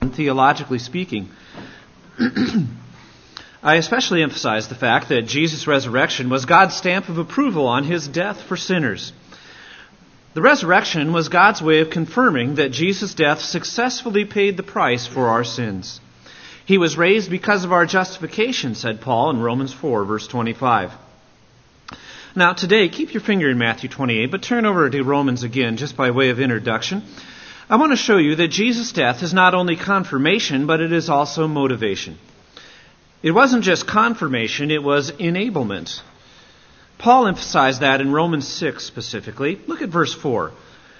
theologically speaking. I especially emphasize the fact that Jesus' resurrection was God's stamp of approval on his death for sinners. The resurrection was God's way of confirming that Jesus' death successfully paid the price for our sins. He was raised because of our justification, said Paul in Romans 4, verse 25. Now, today, keep your finger in Matthew 28, but turn over to Romans again, just by way of introduction. I want to show you that Jesus' death is not only confirmation, but it is also motivation. It wasn't just confirmation, it was enablement. Paul emphasized that in Romans 6 specifically. Look at verse 4.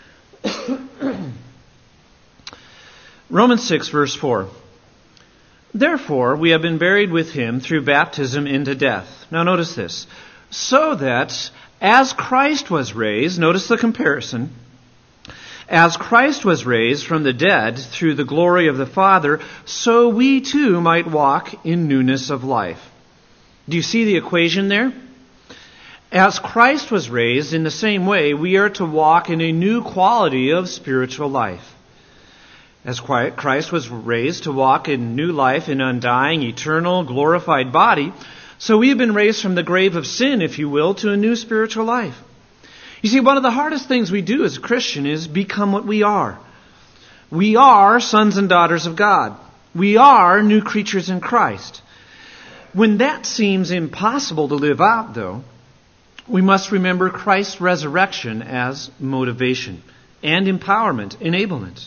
Romans 6, verse 4. Therefore, we have been buried with him through baptism into death. Now notice this. So that, as Christ was raised, notice the comparison, as Christ was raised from the dead through the glory of the Father, so we too might walk in newness of life. Do you see the equation there? As Christ was raised, in the same way, we are to walk in a new quality of spiritual life. As Christ was raised to walk in new life, in undying, eternal, glorified body, so we have been raised from the grave of sin, if you will, to a new spiritual life. You see, one of the hardest things we do as a Christian is become what we are. We are sons and daughters of God. We are new creatures in Christ. When that seems impossible to live out, though, we must remember Christ's resurrection as motivation and empowerment, enablement.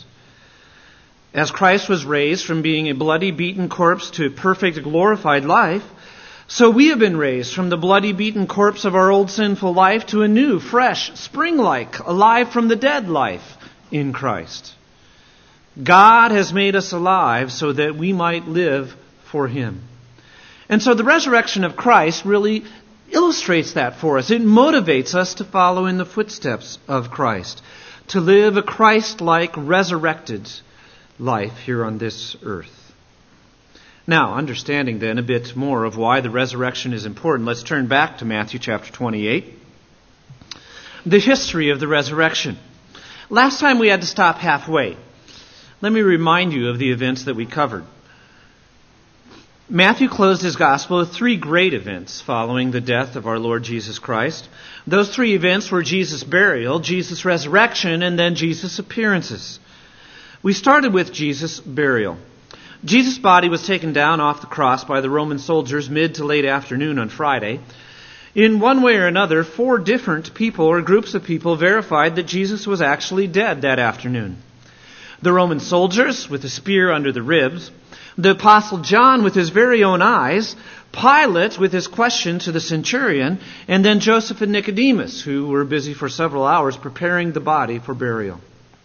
As Christ was raised from being a bloody, beaten corpse to a perfect, glorified life, so we have been raised from the bloody, beaten corpse of our old sinful life to a new, fresh, spring-like, alive from the dead life in Christ. God has made us alive so that we might live for Him. And so the resurrection of Christ really illustrates that for us. It motivates us to follow in the footsteps of Christ, to live a Christ-like, resurrected life here on this earth. Now, understanding then a bit more of why the resurrection is important, let's turn back to Matthew chapter 28. The history of the resurrection. Last time we had to stop halfway. Let me remind you of the events that we covered. Matthew closed his gospel with three great events following the death of our Lord Jesus Christ. Those three events were Jesus' burial, Jesus' resurrection, and then Jesus' appearances. We started with Jesus' burial. Jesus' body was taken down off the cross by the Roman soldiers mid to late afternoon on Friday. In one way or another, 4 different people or groups of people verified that Jesus was actually dead that afternoon. The Roman soldiers with a spear under the ribs, the Apostle John with his very own eyes, Pilate with his question to the centurion, and then Joseph and Nicodemus, who were busy for several hours preparing the body for burial.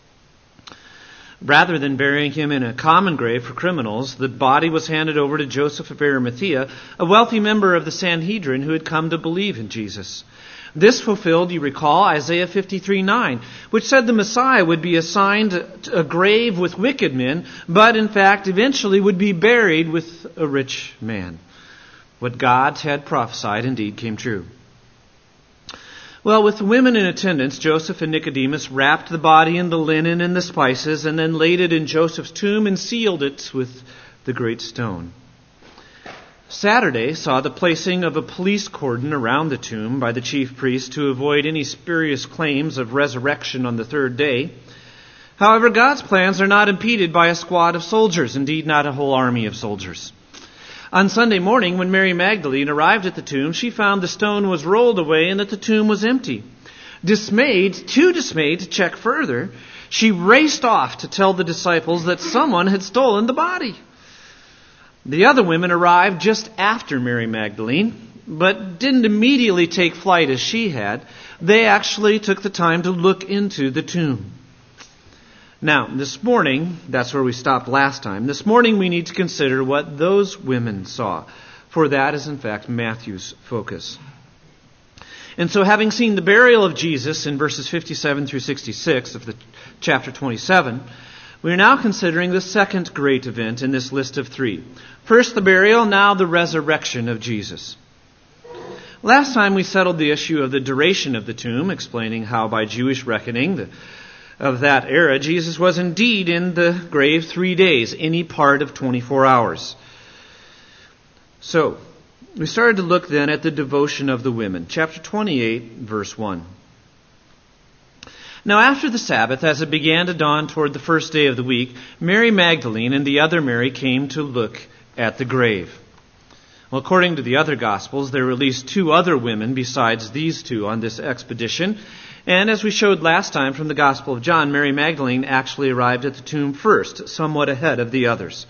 Rather than burying him in a common grave for criminals, the body was handed over to Joseph of Arimathea, a wealthy member of the Sanhedrin who had come to believe in Jesus. This fulfilled, you recall, Isaiah 53:9, which said the Messiah would be assigned a grave with wicked men, but in fact eventually would be buried with a rich man. What God had prophesied indeed came true. Well, with the women in attendance, Joseph and Nicodemus wrapped the body in the linen and the spices and then laid it in Joseph's tomb and sealed it with the great stone. Saturday saw the placing of a police cordon around the tomb by the chief priest to avoid any spurious claims of resurrection on the third day. However, God's plans are not impeded by a squad of soldiers, indeed not a whole army of soldiers. On Sunday morning, when Mary Magdalene arrived at the tomb, she found the stone was rolled away and that the tomb was empty. Too dismayed to check further, she raced off to tell the disciples that someone had stolen the body. The other women arrived just after Mary Magdalene, but didn't immediately take flight as she had. They actually took the time to look into the tomb. Now, this morning, that's where we stopped last time. This morning we need to consider what those women saw, for that is in fact Matthew's focus. And so having seen the burial of Jesus in verses 57 through 66 of the chapter 27, we are now considering the second great event in this list of 3. First the burial, now the resurrection of Jesus. Last time we settled the issue of the duration of the tomb, explaining how by Jewish reckoning of that era, Jesus was indeed in the grave 3 days, any part of 24 hours. So, we started to look then at the devotion of the women. Chapter 28, verse 1. Now after the Sabbath, as it began to dawn toward the first day of the week, Mary Magdalene and the other Mary came to look at the grave. Well, according to the other Gospels, there were at least 2 other women besides these 2 on this expedition. And as we showed last time from the Gospel of John, Mary Magdalene actually arrived at the tomb first, somewhat ahead of the others.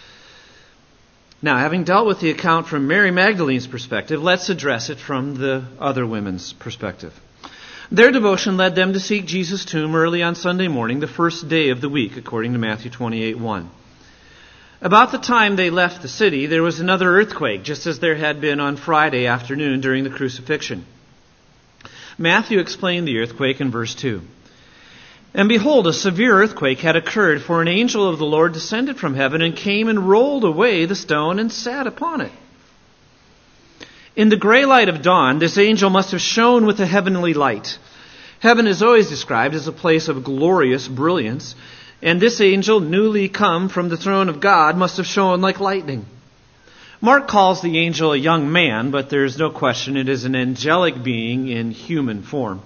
Now, having dealt with the account from Mary Magdalene's perspective, let's address it from the other women's perspective. Their devotion led them to seek Jesus' tomb early on Sunday morning, the first day of the week, according to Matthew 28:1. About the time they left the city, there was another earthquake, just as there had been on Friday afternoon during the crucifixion. Matthew explained the earthquake in verse 2. And behold, a severe earthquake had occurred, for an angel of the Lord descended from heaven and came and rolled away the stone and sat upon it. In the gray light of dawn, this angel must have shone with a heavenly light. Heaven is always described as a place of glorious brilliance, and this angel, newly come from the throne of God, must have shone like lightning. Mark calls the angel a young man, but there is no question it is an angelic being in human form.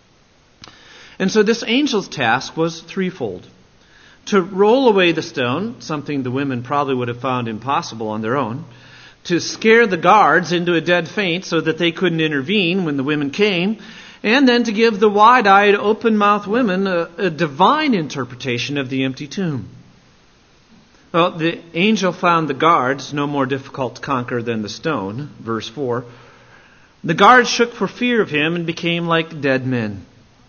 And so this angel's task was threefold. To roll away the stone, something the women probably would have found impossible on their own. To scare the guards into a dead faint so that they couldn't intervene when the women came. And then to give the wide-eyed, open-mouthed women a divine interpretation of the empty tomb. Well, the angel found the guards no more difficult to conquer than the stone, verse 4. The guards shook for fear of him and became like dead men.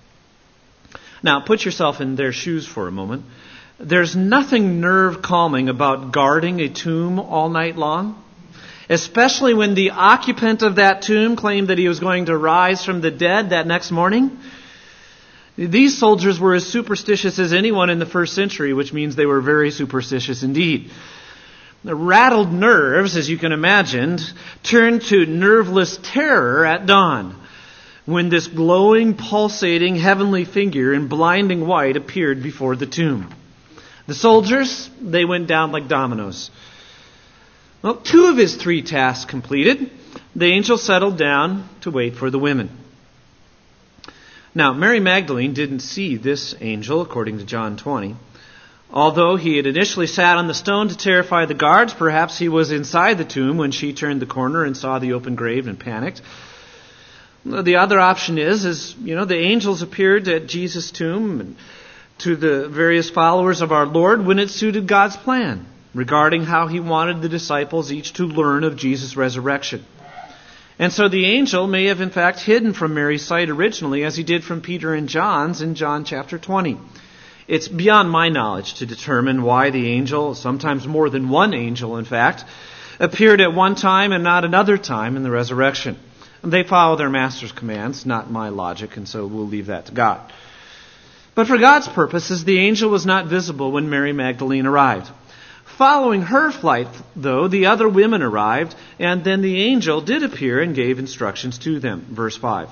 Now, put yourself in their shoes for a moment. There's nothing nerve-calming about guarding a tomb all night long, especially when the occupant of that tomb claimed that he was going to rise from the dead that next morning. These soldiers were as superstitious as anyone in the first century, which means they were very superstitious indeed. The rattled nerves, as you can imagine, turned to nerveless terror at dawn, when this glowing, pulsating, heavenly figure in blinding white appeared before the tomb. The soldiers, they went down like dominoes. Well, 2 of his 3 tasks completed, the angel settled down to wait for the women. Now, Mary Magdalene didn't see this angel, according to John 20. Although he had initially sat on the stone to terrify the guards, perhaps he was inside the tomb when she turned the corner and saw the open grave and panicked. The other option is the angels appeared at Jesus' tomb and to the various followers of our Lord when it suited God's plan regarding how he wanted the disciples each to learn of Jesus' resurrection. And so the angel may have in fact hidden from Mary's sight originally, as he did from Peter and John's in John chapter 20. It's beyond my knowledge to determine why the angel, sometimes more than one angel in fact, appeared at one time and not another time in the resurrection. They follow their master's commands, not my logic, and so we'll leave that to God. But for God's purposes, the angel was not visible when Mary Magdalene arrived. Following her flight, though, the other women arrived, and then the angel did appear and gave instructions to them. Verse 5.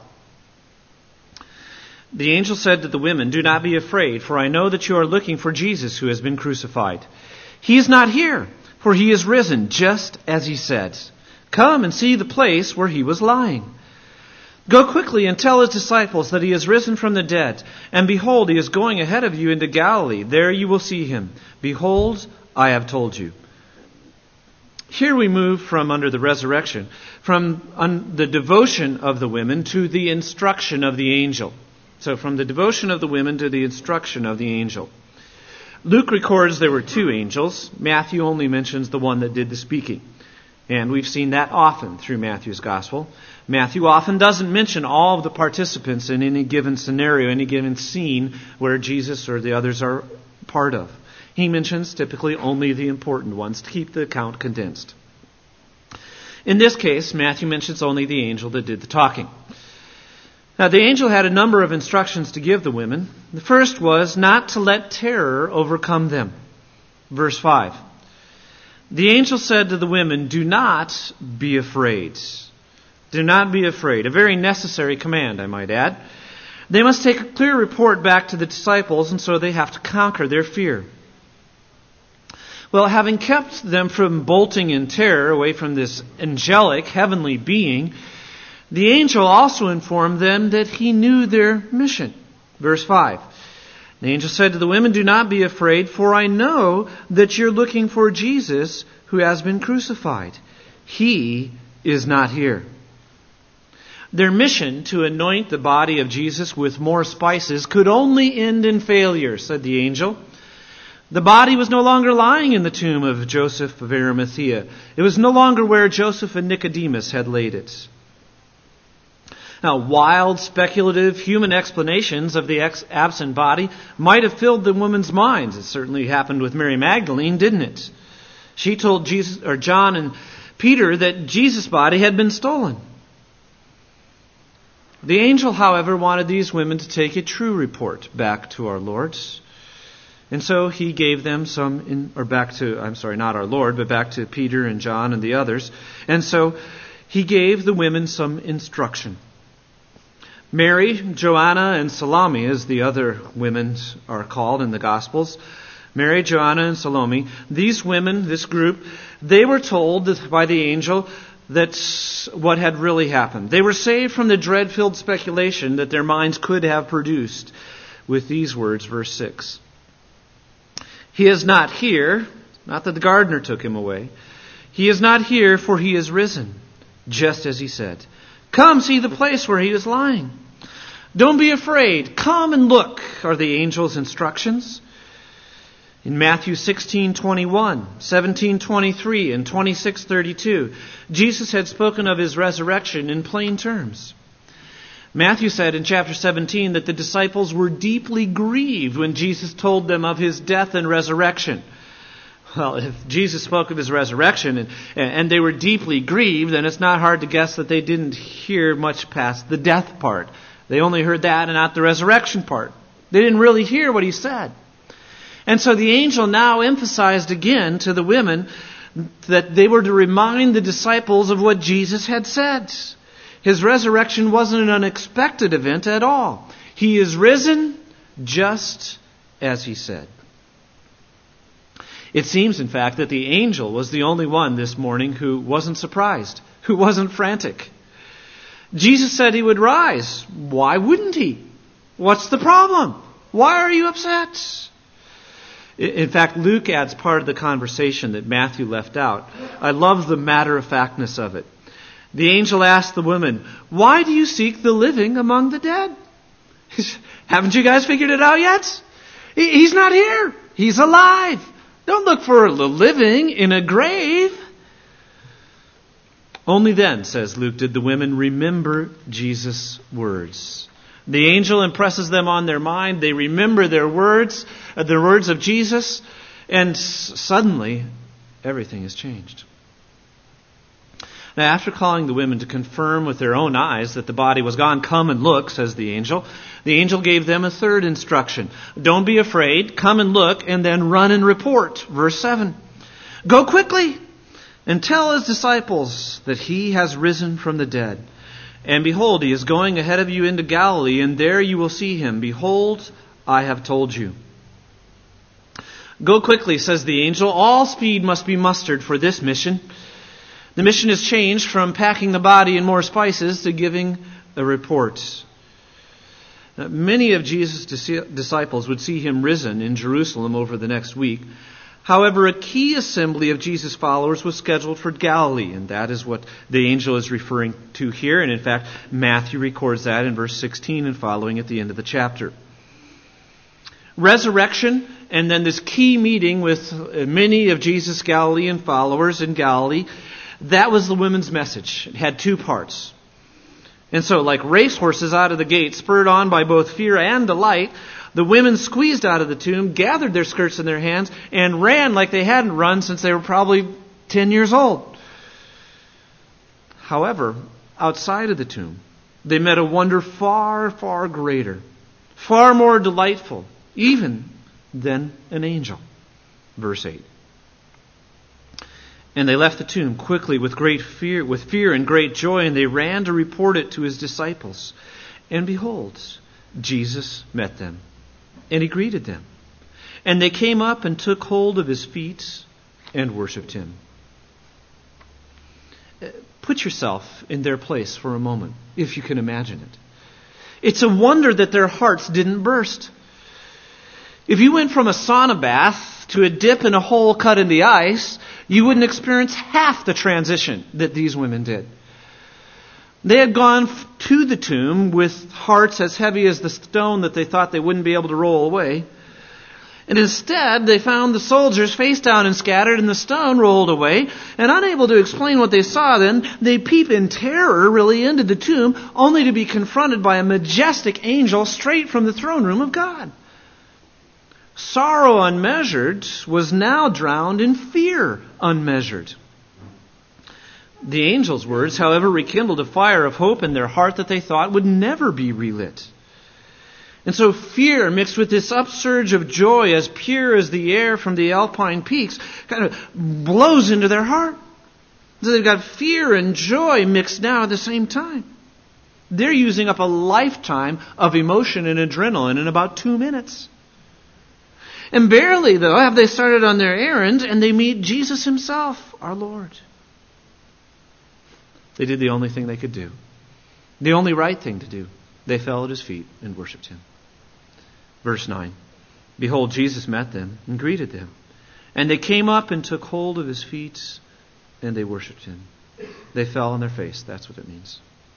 The angel said to the women, "Do not be afraid, for I know that you are looking for Jesus who has been crucified. He is not here, for he is risen, just as he said. Come and see the place where he was lying. Go quickly and tell his disciples that he has risen from the dead. And behold, he is going ahead of you into Galilee. There you will see him. Behold, I have told you." Here we move from under the resurrection, from the devotion of the women to the instruction of the angel. So from the devotion of the women to the instruction of the angel. Luke records there were 2 angels. Matthew only mentions the one that did the speaking. And we've seen that often through Matthew's gospel. Matthew often doesn't mention all of the participants in any given scenario, any given scene where Jesus or the others are part of. He mentions typically only the important ones to keep the account condensed. In this case, Matthew mentions only the angel that did the talking. Now, the angel had a number of instructions to give the women. The first was not to let terror overcome them. Verse 5. The angel said to the women, "Do not be afraid." Do not be afraid. A very necessary command, I might add. They must take a clear report back to the disciples, and so they have to conquer their fear. Well, having kept them from bolting in terror away from this angelic, heavenly being, the angel also informed them that he knew their mission. Verse 5. The angel said to the women, "Do not be afraid, for I know that you're looking for Jesus who has been crucified. He is not here." Their mission to anoint the body of Jesus with more spices could only end in failure, said the angel. The body was no longer lying in the tomb of Joseph of Arimathea. It was no longer where Joseph and Nicodemus had laid it. Now, wild, speculative, human explanations of the absent body might have filled the woman's minds. It certainly happened with Mary Magdalene, didn't it? She told John and Peter that Jesus' body had been stolen. The angel, however, wanted these women to take a true report back to our Lord. And so he gave them back to Peter and John and the others. And so he gave the women some instruction. Mary, Joanna, and Salome, as the other women are called in the Gospels. Mary, Joanna, and Salome. These women, this group, they were told by the angel that's what had really happened. They were saved from the dread-filled speculation that their minds could have produced with these words, verse 6. He is not here, not that the gardener took him away. He is not here, for he is risen, just as he said. Come see the place where he was lying. Don't be afraid. Come and look, are the angel's instructions. In Matthew 16:21, 17:23, and 26:32, Jesus had spoken of his resurrection in plain terms. Matthew said in chapter 17 that the disciples were deeply grieved when Jesus told them of his death and resurrection. Well, if Jesus spoke of his resurrection and they were deeply grieved, then it's not hard to guess that they didn't hear much past the death part. They only heard that and not the resurrection part. They didn't really hear what he said. And so the angel now emphasized again to the women that they were to remind the disciples of what Jesus had said. His resurrection wasn't an unexpected event at all. He is risen just as he said. It seems, in fact, that the angel was the only one this morning who wasn't surprised, who wasn't frantic. Jesus said he would rise. Why wouldn't he? What's the problem? Why are you upset? In fact, Luke adds part of the conversation that Matthew left out. I love the matter-of-factness of it. The angel asked the women, "Why do you seek the living among the dead? Haven't you guys figured it out yet? He's not here. He's alive. Don't look for the living in a grave." Only then, says Luke, did the women remember Jesus' words. The angel impresses them on their mind. They remember the words of Jesus, and suddenly everything has changed. Now, after calling the women to confirm with their own eyes that the body was gone, "Come and look," says the angel gave them a third instruction. Don't be afraid, come and look, and then run and report. Verse 7. Go quickly and tell his disciples that he has risen from the dead. And behold, he is going ahead of you into Galilee, and there you will see him. Behold, I have told you. Go quickly, says the angel. All speed must be mustered for this mission. The mission has changed from packing the body in more spices to giving a report. Many of Jesus' disciples would see him risen in Jerusalem over the next week. However, a key assembly of Jesus' followers was scheduled for Galilee, and that is what the angel is referring to here. And in fact, Matthew records that in verse 16 and following at the end of the chapter. Resurrection, and then this key meeting with many of Jesus' Galilean followers in Galilee, that was the women's message. It had two parts. And so, like racehorses out of the gate, spurred on by both fear and delight, the women squeezed out of the tomb, gathered their skirts in their hands, and ran like they hadn't run since they were probably 10 years old. However, outside of the tomb, they met a wonder far, far greater, far more delightful, even than an angel. Verse 8. And they left the tomb quickly with fear and great joy, and they ran to report it to his disciples. And behold, Jesus met them, and he greeted them. And they came up and took hold of his feet and worshipped him. Put yourself in their place for a moment, if you can imagine it. It's a wonder that their hearts didn't burst. If you went from a sauna bath to a dip in a hole cut in the ice, you wouldn't experience half the transition that these women did. They had gone to the tomb with hearts as heavy as the stone that they thought they wouldn't be able to roll away. And instead, they found the soldiers face down and scattered, and the stone rolled away. And unable to explain what they saw then, they peep in terror really into the tomb, only to be confronted by a majestic angel straight from the throne room of God. Sorrow unmeasured was now drowned in fear unmeasured. The angel's words, however, rekindled a fire of hope in their heart that they thought would never be relit. And so fear mixed with this upsurge of joy as pure as the air from the alpine peaks kind of blows into their heart. So they've got fear and joy mixed now at the same time. They're using up a lifetime of emotion and adrenaline in about 2 minutes. And barely, though, have they started on their errand, and they meet Jesus himself, our Lord. They did the only thing they could do. The only right thing to do. They fell at his feet and worshipped him. Verse 9. Behold, Jesus met them and greeted them. And they came up and took hold of his feet, and they worshipped him. They fell on their face. That's what it means.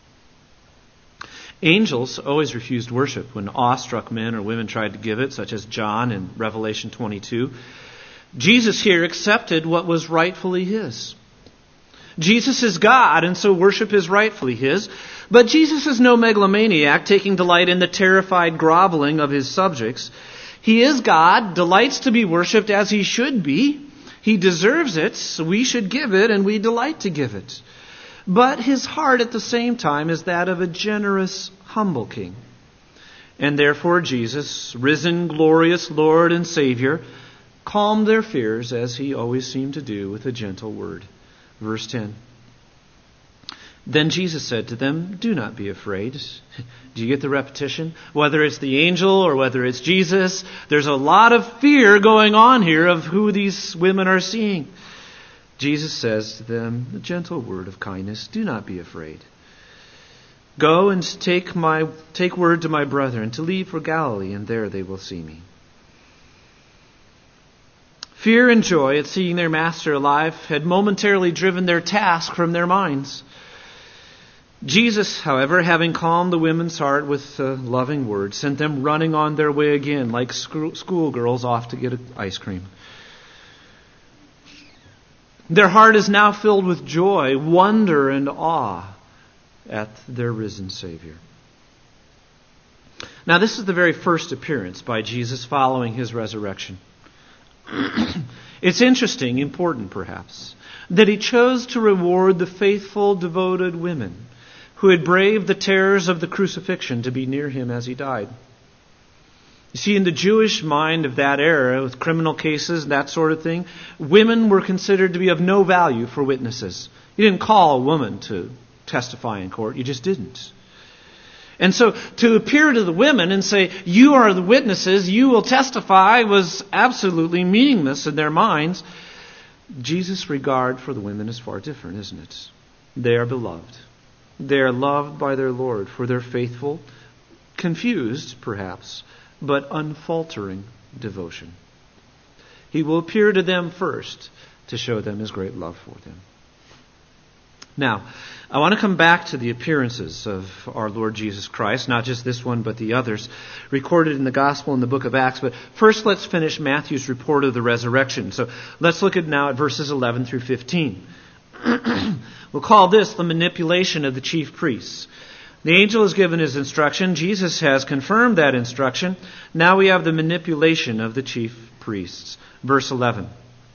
Angels always refused worship when awestruck men or women tried to give it, such as John in Revelation 22. Jesus here accepted what was rightfully his. Jesus is God, and so worship is rightfully his. But Jesus is no megalomaniac taking delight in the terrified groveling of his subjects. He is God, delights to be worshipped as he should be. He deserves it, so we should give it, and we delight to give it. But his heart at the same time is that of a generous, humble king. And therefore Jesus, risen, glorious Lord and Savior, calmed their fears as he always seemed to do with a gentle word. Verse 10. Then Jesus said to them, do not be afraid. Do you get the repetition? Whether it's the angel or whether it's Jesus, there's a lot of fear going on here of who these women are seeing. Jesus says to them, the gentle word of kindness, do not be afraid. Go and take word to my brethren to leave for Galilee, and there they will see me. Fear and joy at seeing their master alive had momentarily driven their task from their minds. Jesus, however, having calmed the women's heart with a loving word, sent them running on their way again like schoolgirls off to get ice cream. Their heart is now filled with joy, wonder, and awe at their risen Savior. Now, this is the very first appearance by Jesus following his resurrection. It's interesting, important perhaps, that he chose to reward the faithful, devoted women who had braved the terrors of the crucifixion to be near him as he died. You see, in the Jewish mind of that era, with criminal cases and that sort of thing, women were considered to be of no value for witnesses. You didn't call a woman to testify in court. You just didn't. And so to appear to the women and say, you are the witnesses, you will testify, was absolutely meaningless in their minds. Jesus' regard for the women is far different, isn't it? They are beloved. They are loved by their Lord for their faithful, confused perhaps, but unfaltering devotion. He will appear to them first to show them his great love for them. Now, I want to come back to the appearances of our Lord Jesus Christ, not just this one, but the others recorded in the Gospel in the book of Acts. But first, let's finish Matthew's report of the resurrection. So let's look now at verses 11 through 15. We'll call this the manipulation of the chief priests. The angel has given his instruction. Jesus has confirmed that instruction. Now we have the manipulation of the chief priests. Verse 11.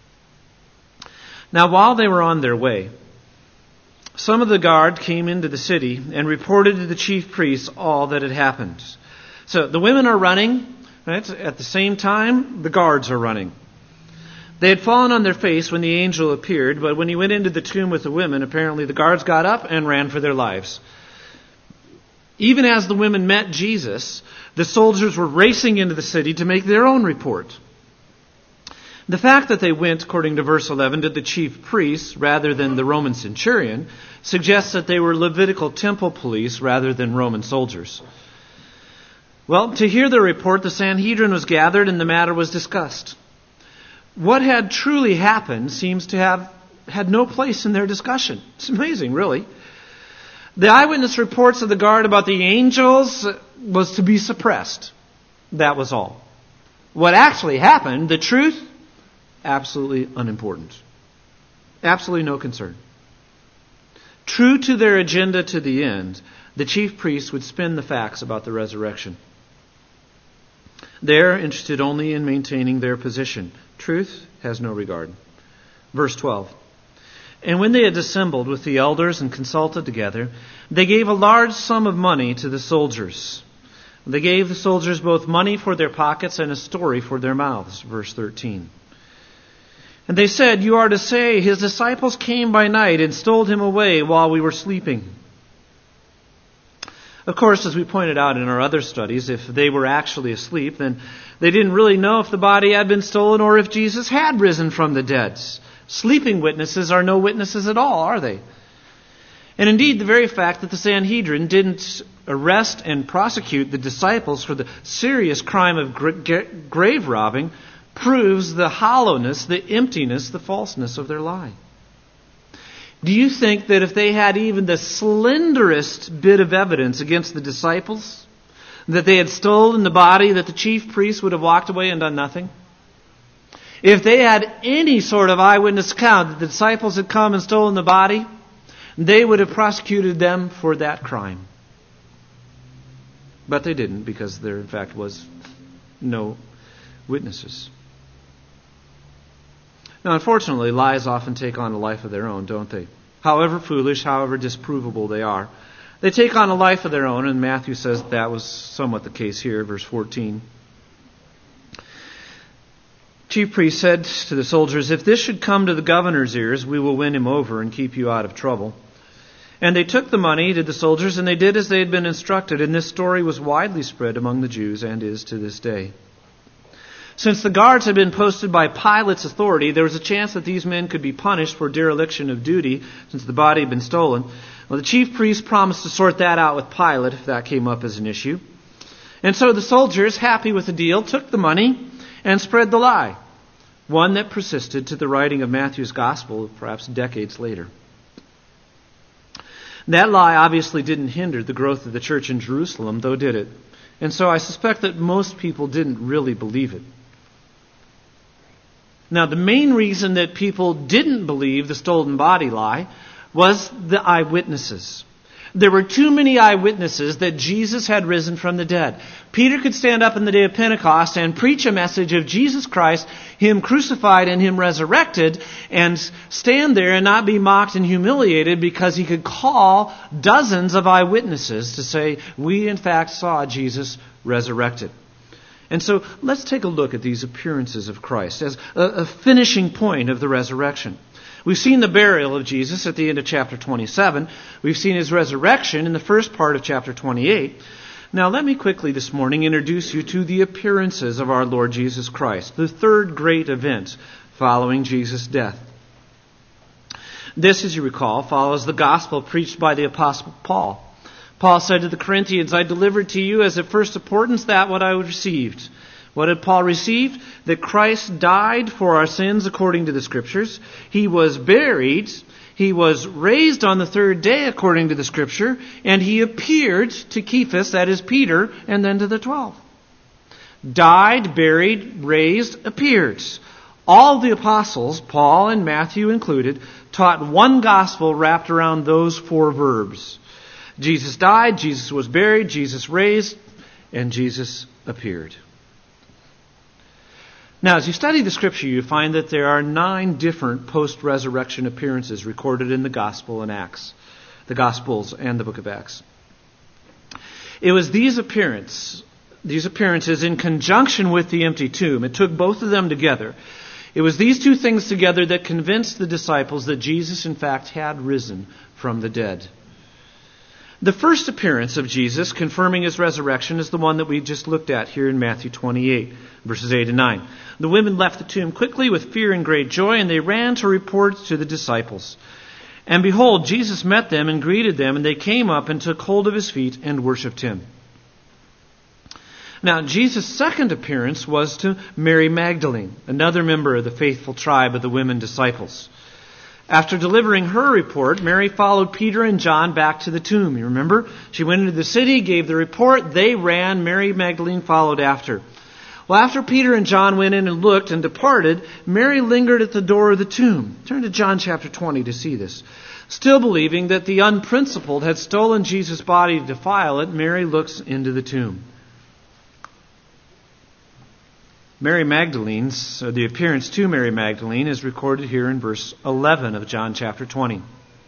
Now while they were on their way, some of the guard came into the city and reported to the chief priests all that had happened. So the women are running, right? At the same time, the guards are running. They had fallen on their face when the angel appeared, but when he went into the tomb with the women, apparently the guards got up and ran for their lives. Even as the women met Jesus, the soldiers were racing into the city to make their own report. The fact that they went, according to verse 11, to the chief priests rather than the Roman centurion suggests that they were Levitical temple police rather than Roman soldiers. Well, to hear the report, the Sanhedrin was gathered and the matter was discussed. What had truly happened seems to have had no place in their discussion. It's amazing, really. The eyewitness reports of the guard about the angels was to be suppressed. That was all. What actually happened, the truth, absolutely unimportant. Absolutely no concern. True to their agenda to the end, the chief priests would spin the facts about the resurrection. They're interested only in maintaining their position. Truth has no regard. Verse 12. And when they had assembled with the elders and consulted together, they gave a large sum of money to the soldiers. They gave the soldiers both money for their pockets and a story for their mouths. Verse 13. And they said, "You are to say, his disciples came by night and stole him away while we were sleeping." Of course, as we pointed out in our other studies, if they were actually asleep, then they didn't really know if the body had been stolen or if Jesus had risen from the dead. Sleeping witnesses are no witnesses at all, are they? And indeed, the very fact that the Sanhedrin didn't arrest and prosecute the disciples for the serious crime of grave robbing proves the hollowness, the emptiness, the falseness of their lie. Do you think that if they had even the slenderest bit of evidence against the disciples, that they had stolen the body, that the chief priests would have walked away and done nothing? If they had any sort of eyewitness account that the disciples had come and stolen the body, they would have prosecuted them for that crime. But they didn't, because there in fact was no witnesses. Now, unfortunately, lies often take on a life of their own, don't they? However foolish, however disprovable they are. They take on a life of their own, and Matthew says that was somewhat the case here, verse 14. Chief priest said to the soldiers, "If this should come to the governor's ears, we will win him over and keep you out of trouble." And they took the money to the soldiers, and they did as they had been instructed, and this story was widely spread among the Jews and is to this day. Since the guards had been posted by Pilate's authority, there was a chance that these men could be punished for dereliction of duty since the body had been stolen. Well, the chief priest promised to sort that out with Pilate if that came up as an issue. And so the soldiers, happy with the deal, took the money and spread the lie, one that persisted to the writing of Matthew's gospel perhaps decades later. That lie obviously didn't hinder the growth of the church in Jerusalem, though did it? And so I suspect that most people didn't really believe it. Now, the main reason that people didn't believe the stolen body lie was the eyewitnesses. There were too many eyewitnesses that Jesus had risen from the dead. Peter could stand up in the day of Pentecost and preach a message of Jesus Christ, Him crucified and Him resurrected, and stand there and not be mocked and humiliated because he could call dozens of eyewitnesses to say, "We in fact saw Jesus resurrected." And so let's take a look at these appearances of Christ as a finishing point of the resurrection. We've seen the burial of Jesus at the end of chapter 27. We've seen His resurrection in the first part of chapter 28. Now let me quickly this morning introduce you to the appearances of our Lord Jesus Christ, the third great event following Jesus' death. This, as you recall, follows the gospel preached by the Apostle Paul. Paul said to the Corinthians, "I delivered to you as of first importance that what I received." What had Paul received? That Christ died for our sins according to the Scriptures. He was buried. He was raised on the third day according to the Scripture. And He appeared to Cephas, that is Peter, and then to the 12. Died, buried, raised, appeared. All the apostles, Paul and Matthew included, taught one gospel wrapped around those four verbs. Jesus died, Jesus was buried, Jesus raised, and Jesus appeared. Now, as you study the Scripture, you find that there are 9 different post-resurrection appearances recorded in the Gospel and Acts, the Gospels and the book of Acts. It was these appearances in conjunction with the empty tomb, it took both of them together. It was these two things together that convinced the disciples that Jesus, in fact, had risen from the dead. The first appearance of Jesus confirming his resurrection is the one that we just looked at here in Matthew 28, verses 8 and 9. The women left the tomb quickly with fear and great joy, and they ran to report to the disciples. And behold, Jesus met them and greeted them, and they came up and took hold of his feet and worshipped him. Now, Jesus' second appearance was to Mary Magdalene, another member of the faithful tribe of the women disciples. After delivering her report, Mary followed Peter and John back to the tomb. You remember? She went into the city, gave the report, they ran, Mary Magdalene followed after. Well, after Peter and John went in and looked and departed, Mary lingered at the door of the tomb. Turn to John chapter 20 to see this. Still believing that the unprincipled had stolen Jesus' body to defile it, Mary looks into the tomb. The appearance to Mary Magdalene is recorded here in verse 11 of John chapter 20.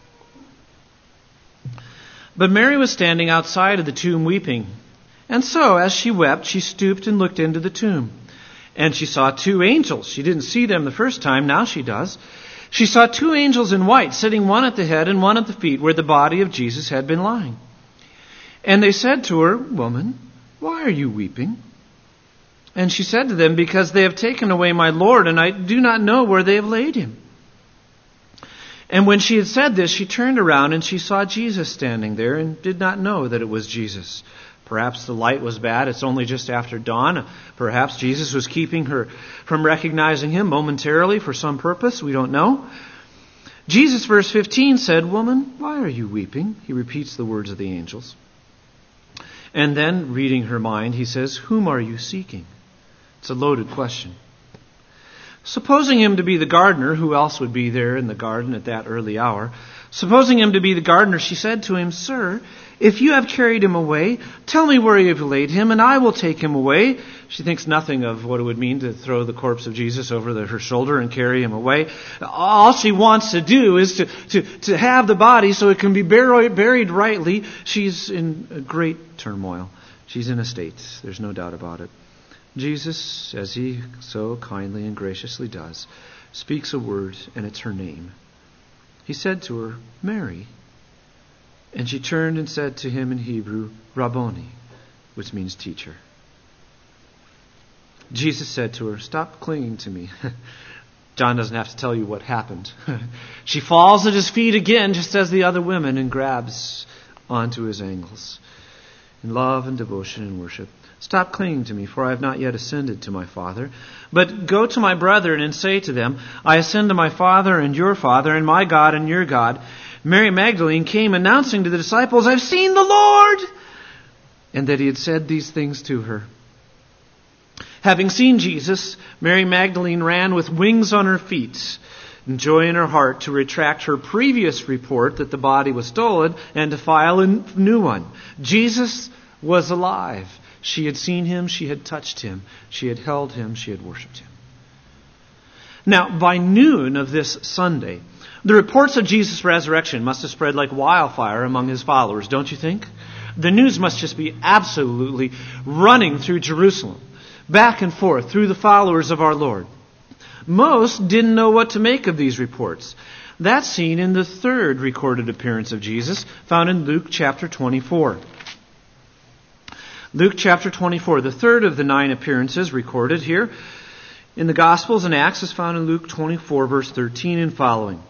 But Mary was standing outside of the tomb weeping. And so, as she wept, she stooped and looked into the tomb. And she saw two angels. She didn't see them the first time, now she does. She saw two angels in white, sitting one at the head and one at the feet, where the body of Jesus had been lying. And they said to her, "Woman, why are you weeping?" And she said to them, "Because they have taken away my Lord, and I do not know where they have laid him." And when she had said this, she turned around and she saw Jesus standing there and did not know that it was Jesus. Perhaps the light was bad. It's only just after dawn. Perhaps Jesus was keeping her from recognizing him momentarily for some purpose. We don't know. Jesus, verse 15, said, "Woman, why are you weeping?" He repeats the words of the angels. And then, reading her mind, he says, "Whom are you seeking?" It's a loaded question. Supposing him to be the gardener, who else would be there in the garden at that early hour? Supposing him to be the gardener, she said to him, "Sir, if you have carried him away, tell me where you have laid him, and I will take him away." She thinks nothing of what it would mean to throw the corpse of Jesus over her shoulder and carry him away. All she wants to do is to have the body so it can be buried rightly. She's in a great turmoil. She's in a state. There's no doubt about it. Jesus, as he so kindly and graciously does, speaks a word, and it's her name. He said to her, "Mary." And she turned and said to him in Hebrew, "Rabboni," which means teacher. Jesus said to her, "Stop clinging to me." John doesn't have to tell you what happened. She falls at his feet again, just as the other women, and grabs onto his ankles in love and devotion and worship. "Stop clinging to me, for I have not yet ascended to my Father. But go to my brethren and say to them, I ascend to my Father and your Father, and my God and your God." Mary Magdalene came announcing to the disciples, "I've seen the Lord!" And that he had said these things to her. Having seen Jesus, Mary Magdalene ran with wings on her feet and joy in her heart to retract her previous report that the body was stolen and to file a new one. Jesus was alive. She had seen him, she had touched him, she had held him, she had worshipped him. Now, by noon of this Sunday, the reports of Jesus' resurrection must have spread like wildfire among his followers, don't you think? The news must just be absolutely running through Jerusalem, back and forth through the followers of our Lord. Most didn't know what to make of these reports. That's seen in the third recorded appearance of Jesus, found in Luke chapter 24. Luke chapter 24, the third of the 9 appearances recorded here in the Gospels and Acts, is found in Luke 24, verse 13 and following.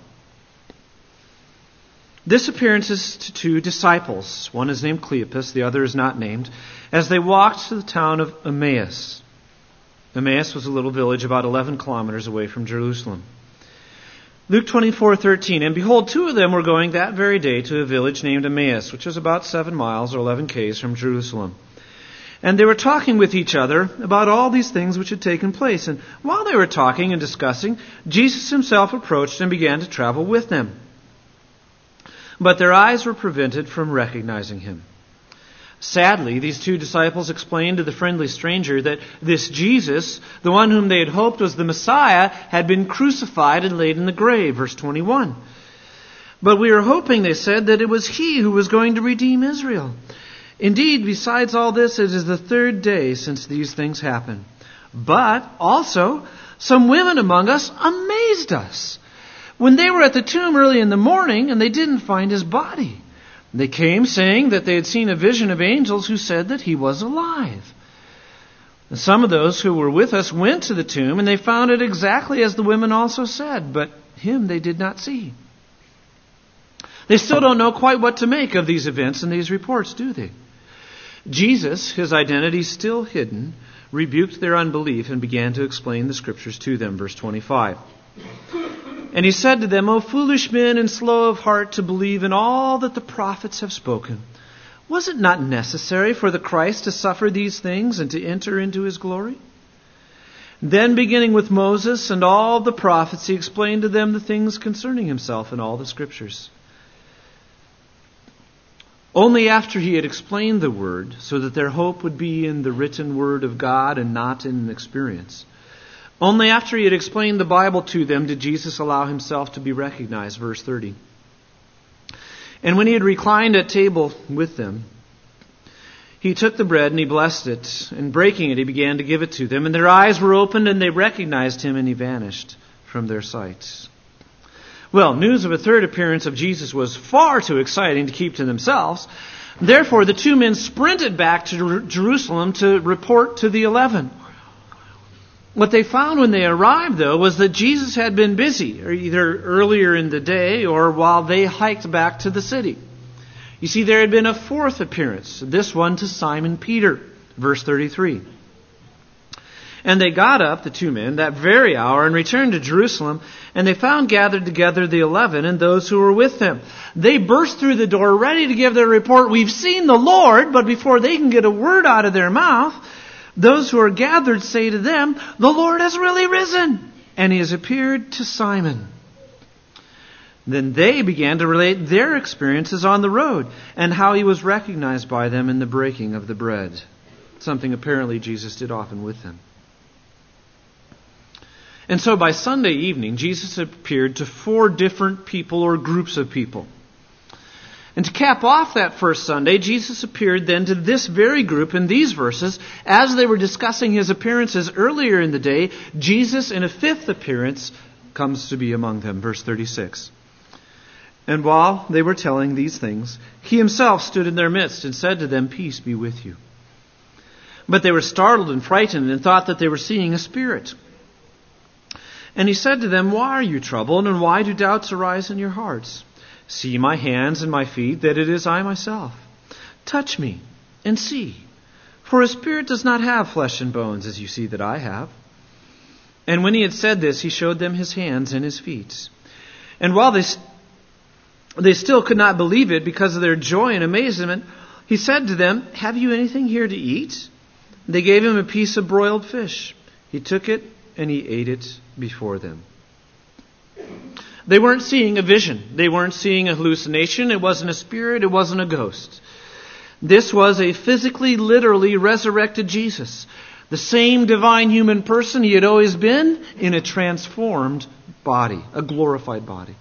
This appearance is to two disciples. One is named Cleopas, the other is not named, as they walked to the town of Emmaus. Emmaus was a little village about 11 kilometers away from Jerusalem. Luke 24:13, and behold, two of them were going that very day to a village named Emmaus, which was about 7 miles or 11 k's from Jerusalem. And they were talking with each other about all these things which had taken place. And while they were talking and discussing, Jesus himself approached and began to travel with them. But their eyes were prevented from recognizing him. Sadly, these two disciples explained to the friendly stranger that this Jesus, the one whom they had hoped was the Messiah, had been crucified and laid in the grave. Verse 21. "But we were hoping," they said, "that it was he who was going to redeem Israel. Indeed, besides all this, it is the 3rd day since these things happened. But also, some women among us amazed us when they were at the tomb early in the morning and they didn't find his body. They came saying that they had seen a vision of angels who said that he was alive. And some of those who were with us went to the tomb, and they found it exactly as the women also said, but him they did not see. They still don't know quite what to make of these events and these reports, do they? Jesus, his identity still hidden, rebuked their unbelief and began to explain the Scriptures to them. Verse 25. And he said to them, O foolish men and slow of heart to believe in all that the prophets have spoken. Was it not necessary for the Christ to suffer these things and to enter into his glory? Then, beginning with Moses and all the prophets, he explained to them the things concerning himself in all the Scriptures. Only after he had explained the Word, so that their hope would be in the written Word of God and not in experience. Only after he had explained the Bible to them did Jesus allow himself to be recognized. Verse 30. And when he had reclined at table with them, he took the bread and he blessed it, and breaking it he began to give it to them. And their eyes were opened and they recognized him, and he vanished from their sight. Well, news of a third appearance of Jesus was far too exciting to keep to themselves. Therefore, the two men sprinted back to Jerusalem to report to the 11. What they found when they arrived, though, was that Jesus had been busy, or either earlier in the day or while they hiked back to the city. You see, there had been a fourth appearance, this one to Simon Peter, verse 33. And they got up, the two men, that very hour and returned to Jerusalem, and they found gathered together the 11 and those who were with them. They burst through the door ready to give their report. We've seen the Lord, but before they can get a word out of their mouth, those who are gathered say to them, the Lord has really risen, and he has appeared to Simon. Then they began to relate their experiences on the road and how he was recognized by them in the breaking of the bread, something apparently Jesus did often with them. And so by Sunday evening, Jesus appeared to 4 different people or groups of people. And to cap off that first Sunday, Jesus appeared then to this very group in these verses. As they were discussing his appearances earlier in the day, Jesus, in a 5th appearance, comes to be among them. Verse 36. And while they were telling these things, he himself stood in their midst and said to them, Peace be with you. But they were startled and frightened and thought that they were seeing a spirit. And he said to them, Why are you troubled, and why do doubts arise in your hearts? See my hands and my feet, that it is I myself. Touch me and see. For a spirit does not have flesh and bones, as you see that I have. And when he had said this, he showed them his hands and his feet. And while they still could not believe it because of their joy and amazement, he said to them, Have you anything here to eat? They gave him a piece of broiled fish. He took it and he ate it before them. They weren't seeing a vision. They weren't seeing a hallucination. It wasn't a spirit. It wasn't a ghost. This was a physically, literally resurrected Jesus. The same divine human person he had always been in a transformed body, a glorified body.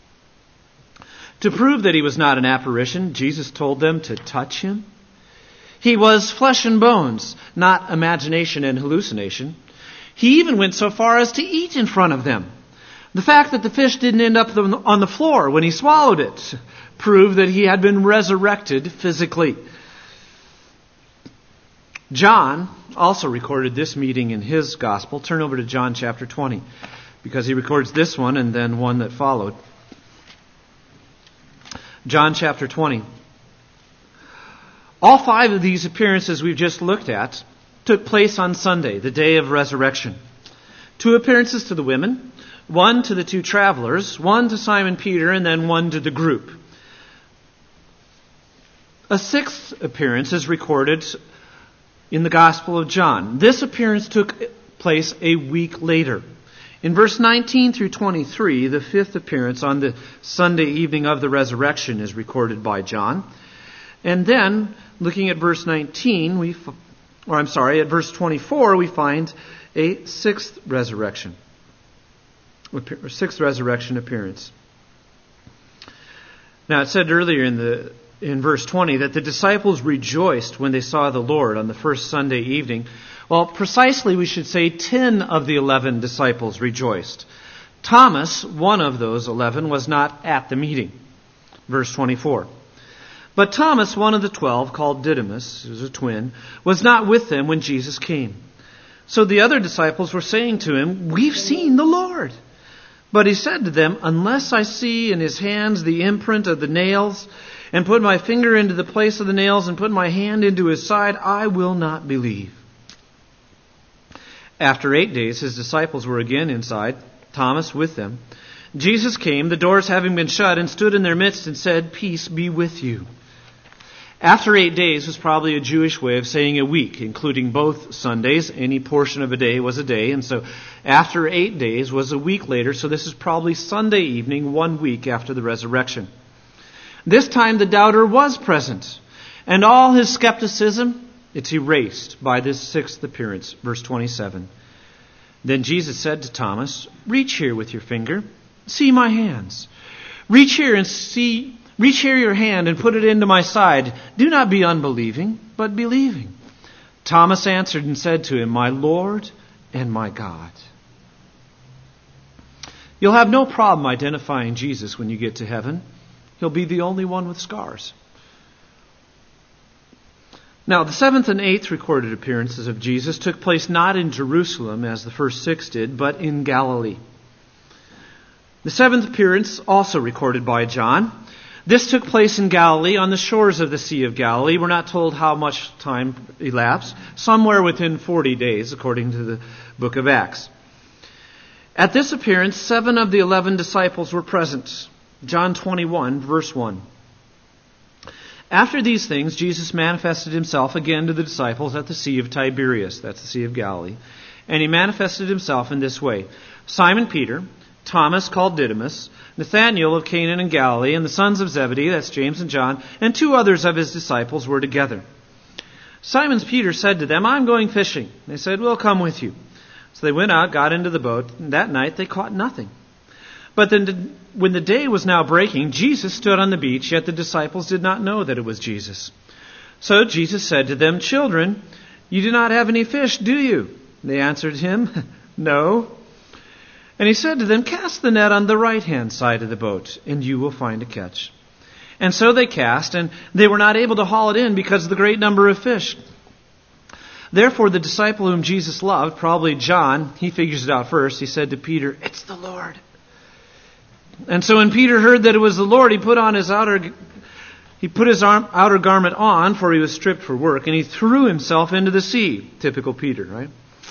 To prove that he was not an apparition, Jesus told them to touch him. He was flesh and bones, not imagination and hallucination. He even went so far as to eat in front of them. The fact that the fish didn't end up on the floor when he swallowed it proved that he had been resurrected physically. John also recorded this meeting in his gospel. Turn over to John chapter 20, because he records this one and then one that followed. John chapter 20. All 5 of these appearances we've just looked at took place on Sunday, the day of resurrection. 2 appearances to the women, 1 to the 2 travelers, 1 to Simon Peter, and then 1 to the group. A 6th appearance is recorded in the Gospel of John. This appearance took place a week later. In verse 19 through 23, the 5th appearance on the Sunday evening of the resurrection is recorded by John. And then, looking at verse 19, at verse 24, we find a 6th resurrection. 6th resurrection appearance. Now, it said earlier in verse 20 that the disciples rejoiced when they saw the Lord on the first Sunday evening. Well, precisely we should say 10 of the 11 disciples rejoiced. Thomas, one of those 11, was not at the meeting. Verse 24. But Thomas, one of the 12, called Didymus, who was a twin, was not with them when Jesus came. So the other disciples were saying to him, "We've seen the Lord." But he said to them, "Unless I see in his hands the imprint of the nails, and put my finger into the place of the nails, and put my hand into his side, I will not believe." After 8 days, his disciples were again inside, Thomas with them. Jesus came, the doors having been shut, and stood in their midst and said, "Peace be with you." After 8 days was probably a Jewish way of saying a week, including both Sundays. Any portion of a day was a day. And so after 8 days was a week later. So this is probably Sunday evening, 1 week after the resurrection. This time the doubter was present. And all his skepticism, it's erased by this sixth appearance. Verse 27. Then Jesus said to Thomas, "Reach here with your finger. See my hands. Reach here your hand and put it into my side. Do not be unbelieving, but believing." Thomas answered and said to him, "My Lord and my God." You'll have no problem identifying Jesus when you get to heaven. He'll be the only one with scars. Now, the seventh and eighth recorded appearances of Jesus took place not in Jerusalem, as the first 6 did, but in Galilee. The seventh appearance, also recorded by John. This took place in Galilee, on the shores of the Sea of Galilee. We're not told how much time elapsed. Somewhere within 40 days, according to the book of Acts. At this appearance, 7 of the 11 disciples were present. John 21, verse 1. After these things, Jesus manifested himself again to the disciples at the Sea of Tiberias. That's the Sea of Galilee. And he manifested himself in this way. Simon Peter, Thomas called Didymus, Nathanael of Cana in Galilee, and the sons of Zebedee, that's James and John, and 2 others of his disciples were together. Simon Peter said to them, "I'm going fishing." They said, "We'll come with you." So they went out, got into the boat, and that night they caught nothing. But then when the day was now breaking, Jesus stood on the beach, yet the disciples did not know that it was Jesus. So Jesus said to them, "Children, you do not have any fish, do you?" They answered him, "No." And he said to them, "Cast the net on the right-hand side of the boat, and you will find a catch." And so they cast, and they were not able to haul it in because of the great number of fish. Therefore the disciple whom Jesus loved, probably John, he figures it out first. He said to Peter, "It's the Lord." And so when Peter heard that it was the Lord, he put his outer garment on, for he was stripped for work, and he threw himself into the sea. Typical Peter, right?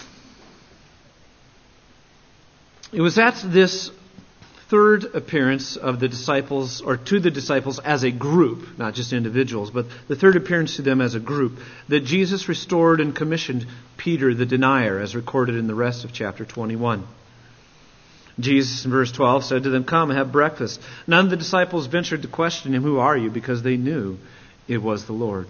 It was at this third appearance of the disciples, or to the disciples as a group, not just individuals, but the third appearance to them as a group, that Jesus restored and commissioned Peter the denier, as recorded in the rest of chapter 21. Jesus, in verse 12, said to them, "Come, have breakfast." None of the disciples ventured to question him, "Who are you?" because they knew it was the Lord.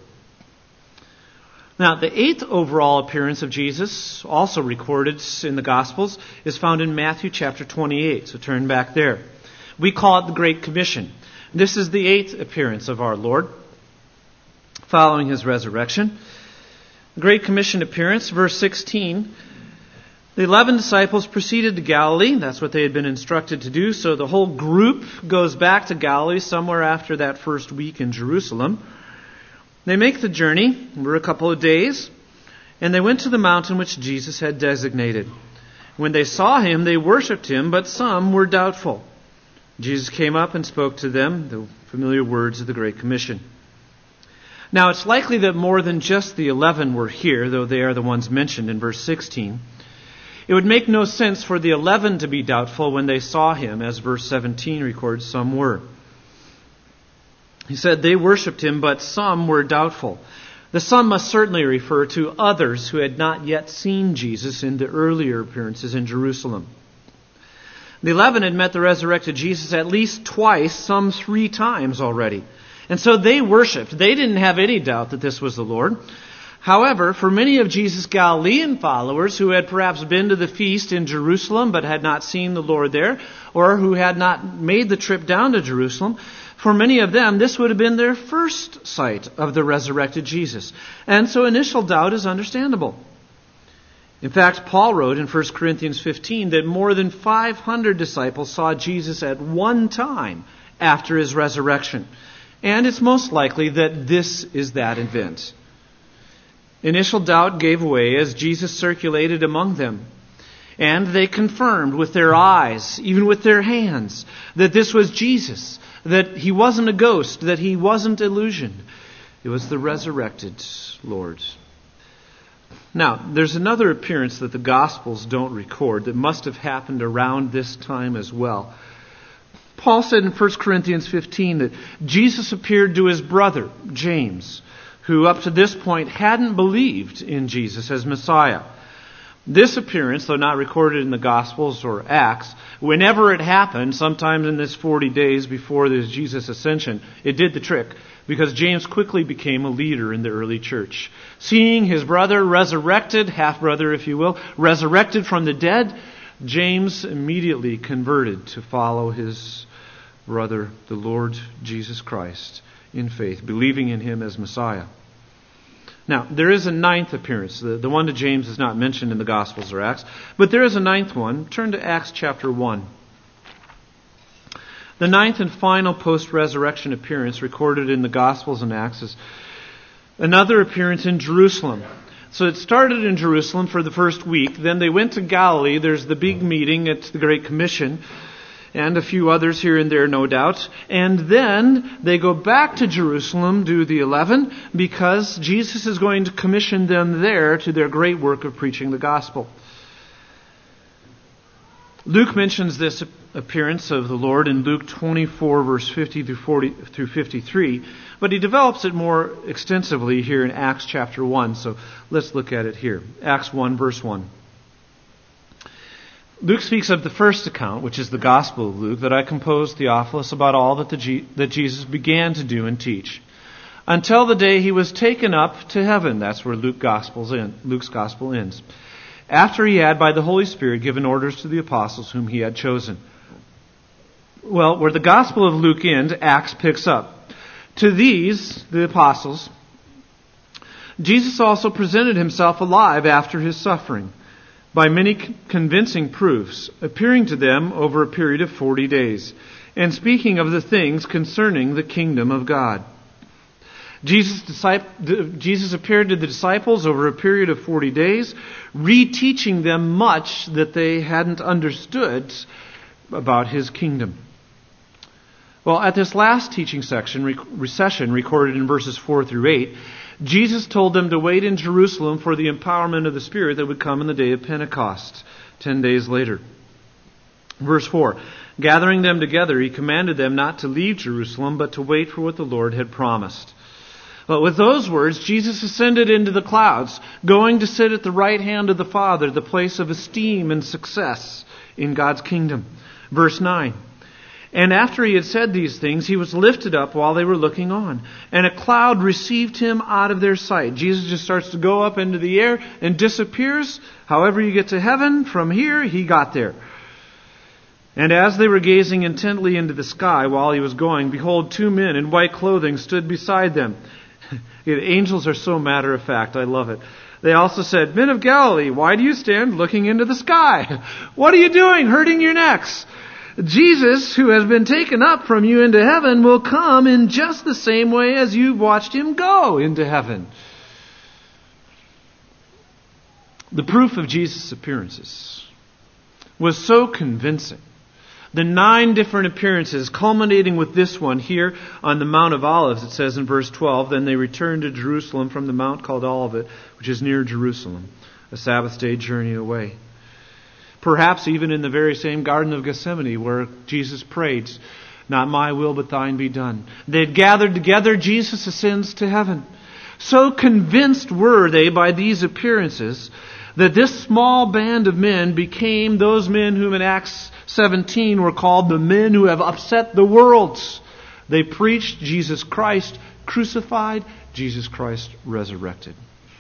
Now, the 8th overall appearance of Jesus, also recorded in the Gospels, is found in Matthew chapter 28. So turn back there. We call it the Great Commission. This is the 8th appearance of our Lord following his resurrection. The Great Commission appearance, verse 16. The 11 disciples proceeded to Galilee. That's what they had been instructed to do. So the whole group goes back to Galilee somewhere after that first week in Jerusalem. They make the journey for a couple of days, and they went to the mountain which Jesus had designated. When they saw him, they worshipped him, but some were doubtful. Jesus came up and spoke to them, the familiar words of the Great Commission. Now, it's likely that more than just the 11 were here, though they are the ones mentioned in verse 16. It would make no sense for the 11 to be doubtful when they saw him, as verse 17 records some were. He said they worshipped him, but some were doubtful. The some must certainly refer to others who had not yet seen Jesus in the earlier appearances in Jerusalem. The 11 had met the resurrected Jesus at least twice, some 3 times already. And so they worshipped. They didn't have any doubt that this was the Lord. However, for many of Jesus' Galilean followers who had perhaps been to the feast in Jerusalem but had not seen the Lord there, or who had not made the trip down to Jerusalem, for many of them, this would have been their first sight of the resurrected Jesus. And so initial doubt is understandable. In fact, Paul wrote in 1 Corinthians 15 that more than 500 disciples saw Jesus at one time after his resurrection. And it's most likely that this is that event. Initial doubt gave way as Jesus circulated among them. And they confirmed with their eyes, even with their hands, that this was Jesus, that he wasn't a ghost, that he wasn't illusion. It was the resurrected Lord. Now, there's another appearance that the Gospels don't record that must have happened around this time as well. Paul said in 1 Corinthians 15 that Jesus appeared to his brother, James, who up to this point hadn't believed in Jesus as Messiah. This appearance, though not recorded in the Gospels or Acts, whenever it happened, sometime in this 40 days before this Jesus ascension, it did the trick, because James quickly became a leader in the early church. Seeing his brother resurrected, half-brother if you will, resurrected from the dead, James immediately converted to follow his brother, the Lord Jesus Christ, in faith, believing in him as Messiah. Now, there is a ninth appearance. The one to James is not mentioned in the Gospels or Acts, but there is a ninth one. Turn to Acts chapter 1. The ninth and final post-resurrection appearance recorded in the Gospels and Acts is another appearance in Jerusalem. So it started in Jerusalem for the first week. Then they went to Galilee. There's the big meeting at the Great Commission, and a few others here and there, no doubt. And then they go back to Jerusalem, do the 11, because Jesus is going to commission them there to their great work of preaching the gospel. Luke mentions this appearance of the Lord in Luke 24, verse 50 through 53, but he develops it more extensively here in Acts chapter 1. So let's look at it here. Acts 1, verse 1. Luke speaks of the first account, which is the Gospel of Luke, that I composed, Theophilus, about all that Jesus began to do and teach, until the day he was taken up to heaven. That's where Luke's Gospel ends. After he had, by the Holy Spirit, given orders to the apostles whom he had chosen. Well, where the Gospel of Luke ends, Acts picks up. To these, the apostles, Jesus also presented himself alive after his suffering, by many convincing proofs, appearing to them over a period of 40 days, and speaking of the things concerning the kingdom of God. Jesus appeared to the disciples over a period of 40 days, reteaching them much that they hadn't understood about his kingdom. Well, at this last teaching recession recorded in verses 4 through 8, Jesus told them to wait in Jerusalem for the empowerment of the Spirit that would come in the day of Pentecost, 10 days later. Verse 4, gathering them together, he commanded them not to leave Jerusalem, but to wait for what the Lord had promised. But with those words, Jesus ascended into the clouds, going to sit at the right hand of the Father, the place of esteem and success in God's kingdom. Verse 9, and after he had said these things, he was lifted up while they were looking on, and a cloud received him out of their sight. Jesus just starts to go up into the air and disappears. However you get to heaven, from here, he got there. And as they were gazing intently into the sky while he was going, behold, 2 men in white clothing stood beside them. Angels are so matter of fact. I love it. They also said, Men of Galilee, why do you stand looking into the sky? What are you doing, hurting your necks? Jesus, who has been taken up from you into heaven, will come in just the same way as you've watched him go into heaven. The proof of Jesus' appearances was so convincing. The 9 different appearances, culminating with this one here on the Mount of Olives, it says in verse 12, then they returned to Jerusalem from the mount called Olivet, which is near Jerusalem, a Sabbath day journey away. Perhaps even in the very same Garden of Gethsemane where Jesus prayed, not my will but thine be done. They had gathered together, Jesus ascends to heaven. So convinced were they by these appearances that this small band of men became those men whom in Acts 17 were called the men who have upset the worlds. They preached Jesus Christ crucified, Jesus Christ resurrected.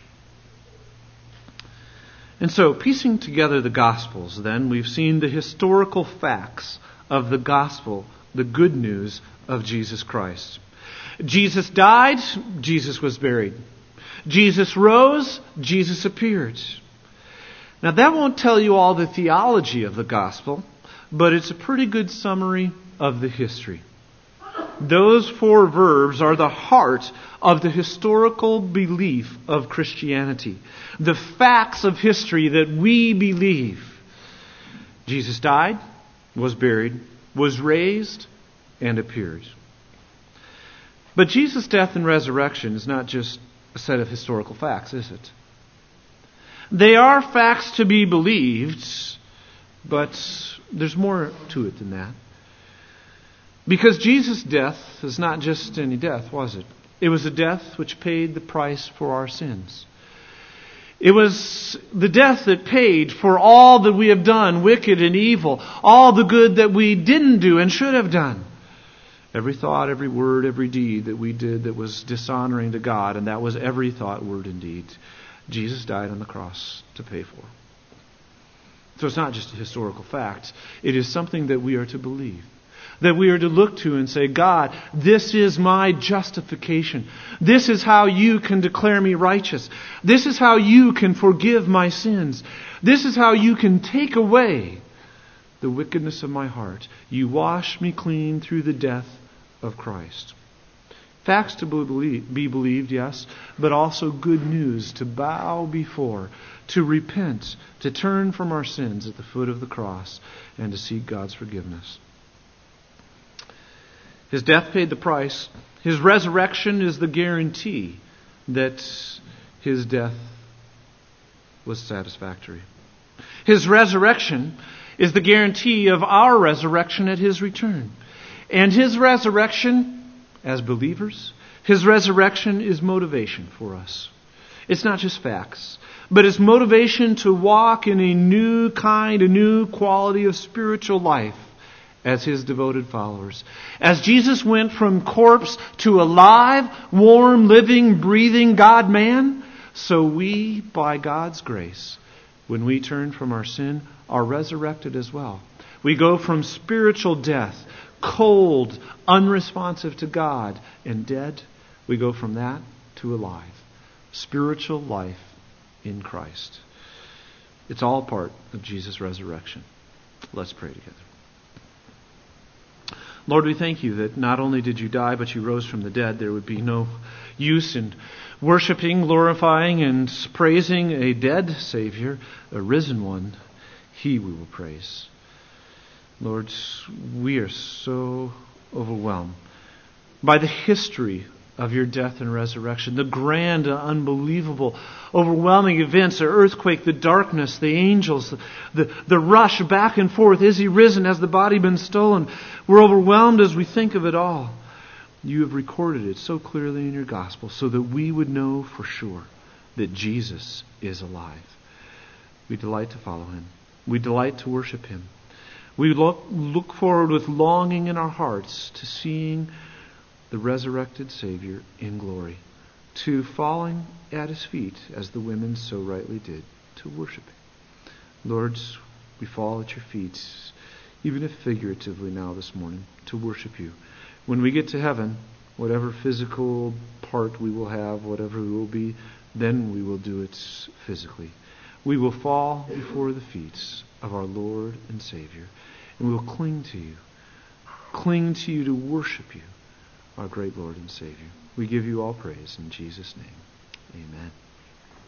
And so, piecing together the Gospels, then, we've seen the historical facts of the Gospel, the good news of Jesus Christ. Jesus died, Jesus was buried. Jesus rose, Jesus appeared. Now, that won't tell you all the theology of the Gospel, but it's a pretty good summary of the history. Those four verbs are the heart of the historical belief of Christianity. The facts of history that we believe. Jesus died, was buried, was raised, and appeared. But Jesus' death and resurrection is not just a set of historical facts, is it? They are facts to be believed, but there's more to it than that. Because Jesus' death is not just any death, was it? It was a death which paid the price for our sins. It was the death that paid for all that we have done, wicked and evil, all the good that we didn't do and should have done. Every thought, every word, every deed that we did that was dishonoring to God, and that was every thought, word, and deed, Jesus died on the cross to pay for. So it's not just a historical fact. It is something that we are to believe. That we are to look to and say, God, this is my justification. This is how you can declare me righteous. This is how you can forgive my sins. This is how you can take away the wickedness of my heart. You wash me clean through the death of Christ. Facts to be believed, yes, but also good news to bow before, to repent, to turn from our sins at the foot of the cross, and to seek God's forgiveness. His death paid the price. His resurrection is the guarantee that His death was satisfactory. His resurrection is the guarantee of our resurrection at His return. And His resurrection, as believers, His resurrection is motivation for us. It's not just facts, but it's motivation to walk in a new kind, a new quality of spiritual life as His devoted followers. As Jesus went from corpse to alive, warm, living, breathing God-man, so we, by God's grace, when we turn from our sin, are resurrected as well. We go from spiritual death, cold, unresponsive to God, and dead. We go from that to alive. Spiritual life in Christ. It's all part of Jesus' resurrection. Let's pray together. Lord, we thank You that not only did You die, but You rose from the dead. There would be no use in worshiping, glorifying, and praising a dead Savior, a risen one. He we will praise. Lord, we are so overwhelmed by the history of Your death and resurrection, the grand, unbelievable, overwhelming events, the earthquake, the darkness, the angels, the rush back and forth. Is He risen? Has the body been stolen? We're overwhelmed as we think of it all. You have recorded it so clearly in Your gospel so that we would know for sure that Jesus is alive. We delight to follow Him. We delight to worship Him. We look forward with longing in our hearts to seeing the resurrected Savior in glory, to falling at His feet as the women so rightly did, to worship Him. Lord, we fall at Your feet, even if figuratively now this morning, to worship You. When we get to heaven, whatever physical part we will have, whatever we will be, then we will do it physically. We will fall before the feet of our Lord and Savior, and we will cling to You. Cling to You to worship You, our great Lord and Savior. We give You all praise in Jesus' name. Amen.